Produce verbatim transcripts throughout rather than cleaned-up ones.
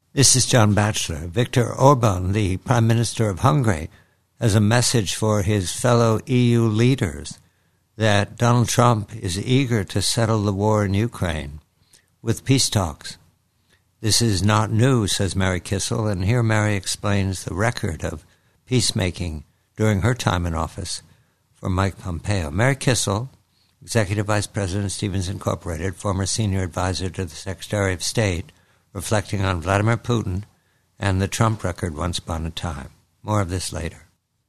This is John Batchelor. Viktor Orban, the Prime Minister of Hungary, has a message for his fellow E U leaders that Donald Trump is eager to settle the war in Ukraine with peace talks. This is not new, says Mary Kissel, and here Mary explains the record of peacemaking during her time in office for Mike Pompeo. Mary Kissel, Executive Vice President, Stevens Incorporated, former senior advisor to the Secretary of State, reflecting on Vladimir Putin and the Trump record once upon a time. More of this later.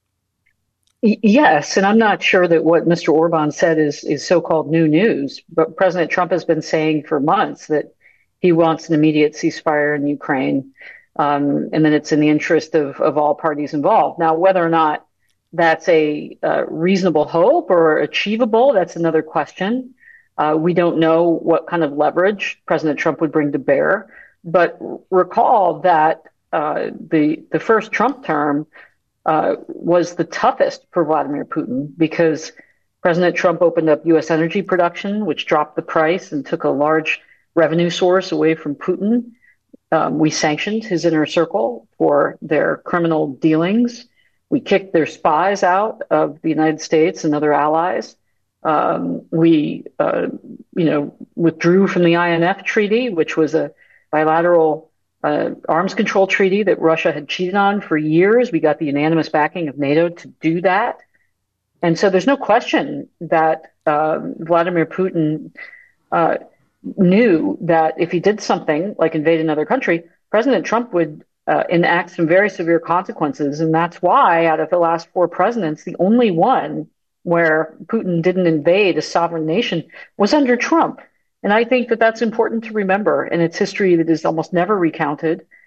Yes, and I'm not sure that what Mister Orban said is, is so-called new news, but President Trump has been saying for months that he wants an immediate ceasefire in Ukraine, um, and that it's in the interest of, of all parties involved. Now, whether or not that's a uh, reasonable hope or achievable, that's another question. Uh, we don't know what kind of leverage President Trump would bring to bear. But recall that uh, the the first Trump term uh, was the toughest for Vladimir Putin because President Trump opened up U S energy production, which dropped the price and took a large revenue source away from Putin. Um, we sanctioned his inner circle for their criminal dealings. We kicked their spies out of the United States and other allies. Um, we, uh, you know, withdrew from the I N F treaty, which was a bilateral uh, arms control treaty that Russia had cheated on for years. We got the unanimous backing of NATO to do that. And so there's no question that uh, Vladimir Putin uh, knew that if he did something like invade another country, President Trump would uh, enact some very severe consequences. And that's why out of the last four presidents, the only one where Putin didn't invade a sovereign nation was under Trump. And I think that that's important to remember in its history that is almost never recounted.